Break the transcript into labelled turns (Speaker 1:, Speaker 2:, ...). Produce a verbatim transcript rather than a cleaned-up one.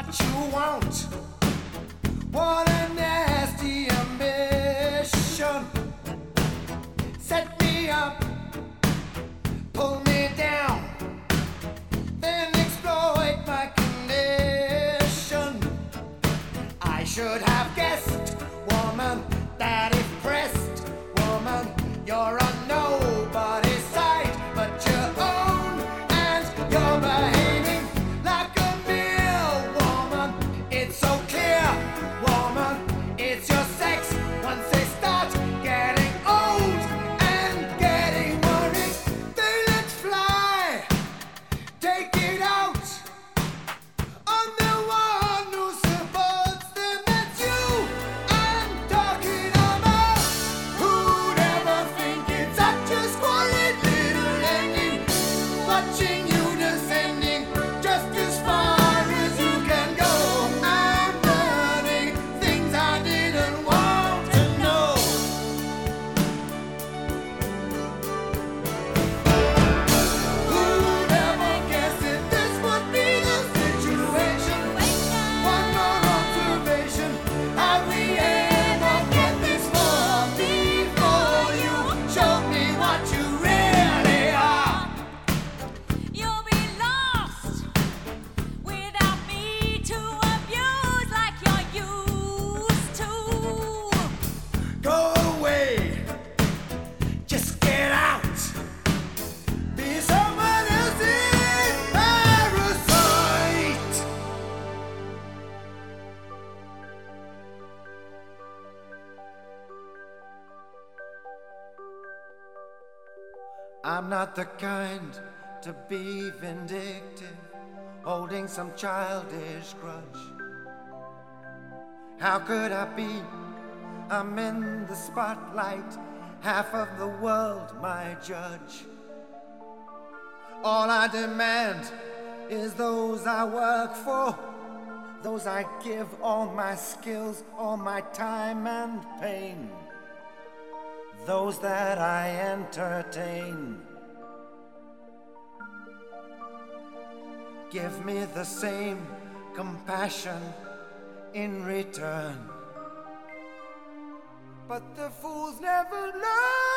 Speaker 1: what you want. What a nasty ambition. Set me up, pull me down, then exploit my condition. I should have guessed, woman, that if pressed, woman, you're on nobody's side but your own, and you're behaving like a mere woman. It's so clear, woman, it's your sex. Once they start getting old and getting worried, they let fly. Take it out on the one who supports them. That's you I'm talking about. Who'd ever think it's such a squalid little ending? Watching you descending just as far as you can go. I'm learning things I didn't want to know. Who'd ever guess that this would be the situation? One more observation. Have we ever get this far before you showed me what you really are?
Speaker 2: You'll be lost without me to abuse like you're used to.
Speaker 1: Go away, just get out. Be someone else's parasite. I'm not the kind to be vindictive, holding some childish grudge. How could I be? I'm in the spotlight, half of the world my judge. All I demand is those I work for, those I give all my skills, all my time and pain, those that I entertain. Give me the same compassion in return. But the fools never learn.